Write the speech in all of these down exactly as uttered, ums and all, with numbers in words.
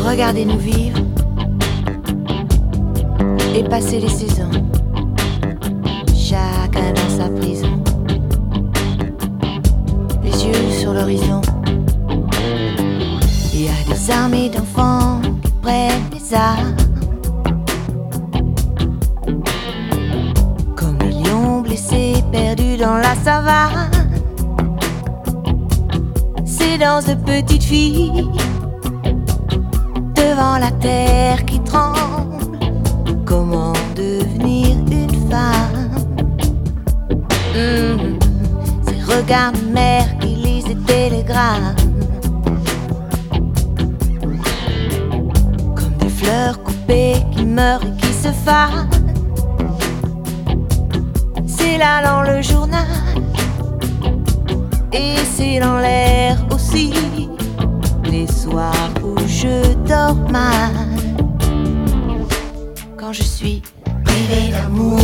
Regardez-nous vivre et passer les saisons, chacun dans sa prison, les yeux sur l'horizon. Il y a des armées d'enfants qui prennent les armes, comme des lions blessés perdus dans la savane. Ces danses de petites filles devant la terre qui tremble. Comment devenir une femme? mmh. Ces regards de mère qui lisent des télégrammes, comme des fleurs coupées qui meurent et qui se fanent. C'est là dans le journal et c'est dans l'air aussi, les soirs où je dors mal, quand je suis privée d'amour,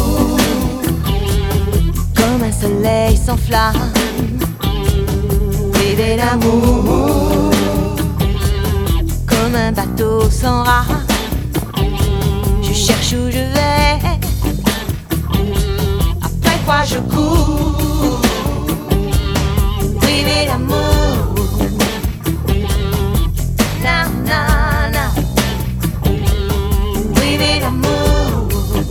comme un soleil sans flamme, privée d'amour, comme un bateau sans rame. Je cherche où je vais, après quoi je cours, privée d'amour. Na na na, privée d'amour.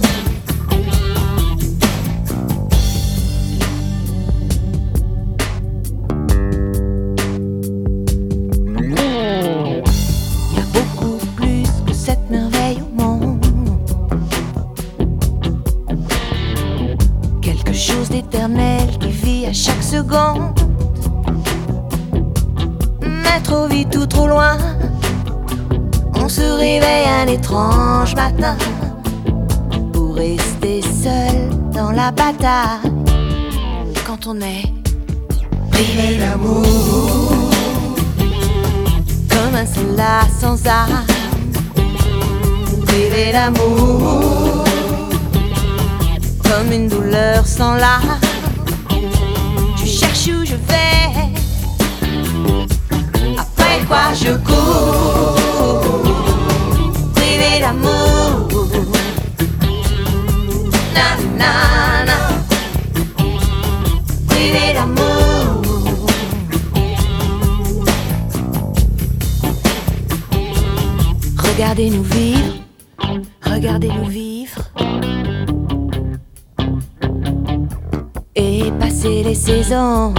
Il y a beaucoup plus que cette merveille au monde, quelque chose d'éternel qui vit à chaque seconde. Mais trop vite ou trop loin, on se réveille un étrange matin pour rester seul dans la bataille. Quand on est privé d'amour, comme un soldat sans armes, privé d'amour, comme une douleur sans larmes. Je cherche où je vais, après quoi je cours, privé d'amour. Na na na, privé d'amour. Regardez-nous vivre, regardez-nous vivre et passer les saisons.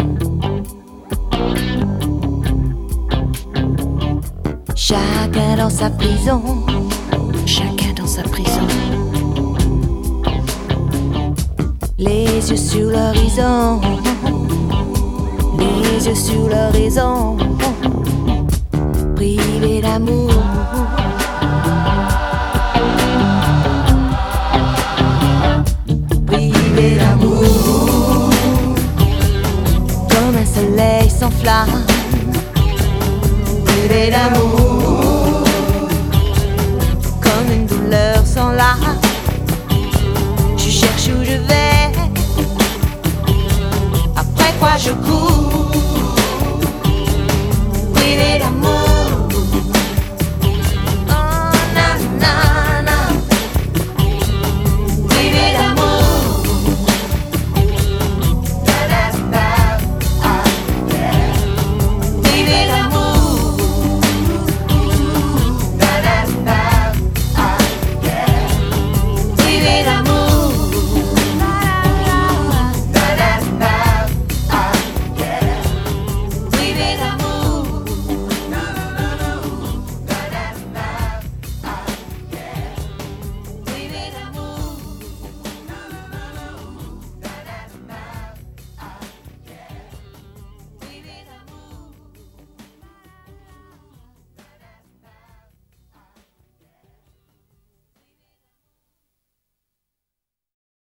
Chacun dans sa prison, chacun dans sa prison. Les yeux sur l'horizon, les yeux sur l'horizon, privé d'amour. Privé d'amour, comme un soleil sans flamme, privé d'amour, comme une douleur sans larmes. Je cherche où je vais, après quoi je cours.